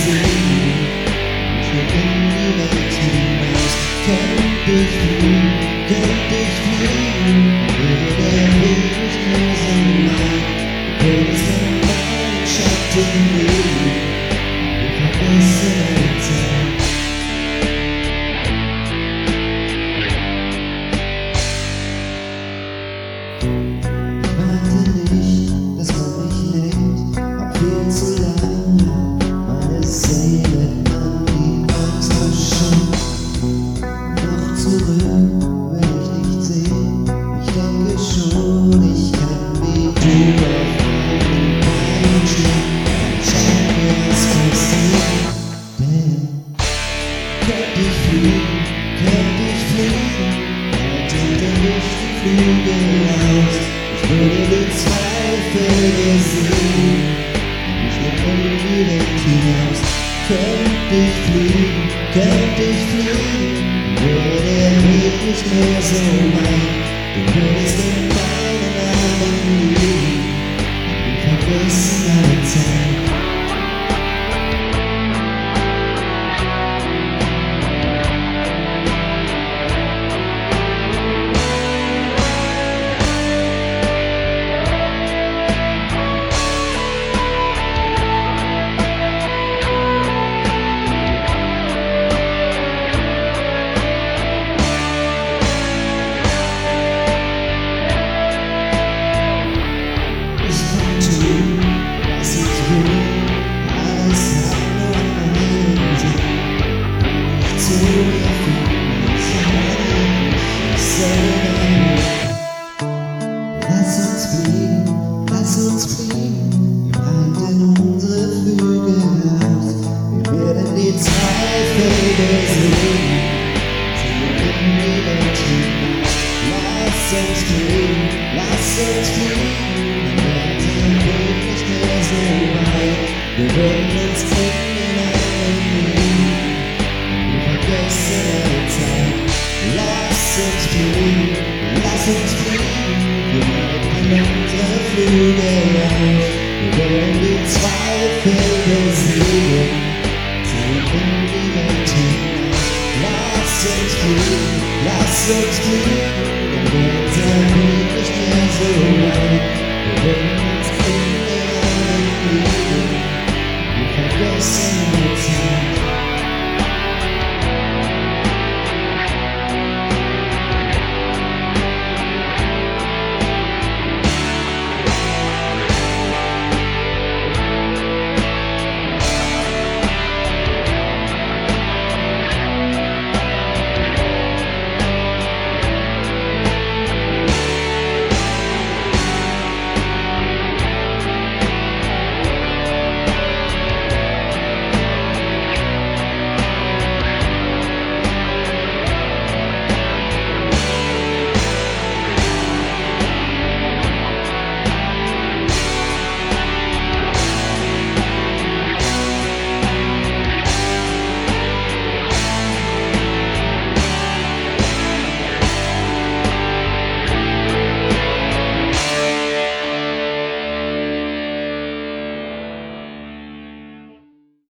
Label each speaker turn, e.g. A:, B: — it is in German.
A: sehen. Ich will in die Welt hinaus. Könnte ich fliegen, würde der Weg nicht mehr so lang. Würde es in meinen Schatten liegen, wir vergessen alle Zeit. Ich warte nicht, dass man mich nennt, hab viel zu lange meine Seele an die Angst verschenkt. Noch zurück will ich nicht sehen, ich denke schon, ich kann wie du auf meinen Beinen stehen. Dann schauen wir, was passiert, denn könnte ich fliegen, halten der Luft die Flügel aus. Ich würde die Zweifel besiegen, ich will in die Welt hinaus. Könnte ich fliegen, würde der Weg nicht mehr so weit. Du würdest in meinen Armen liegen, wir vergessen alle Zeit. Lass uns fliegen, wir breiten unsere Flügel aus. Wir werden die Zweifel besiegen, ziehen in die Welt hinaus. Lass uns fliegen, dann wird der Weg nicht mehr so weit. Wir würden uns in den Armen liegen, wir vergessen alle Zeit. Lass uns fliegen, wir breiten unsere Flügel aus. Wir wollen die Zweifel besiegen, ziehen in die Welt hinaus. Lass uns fliegen,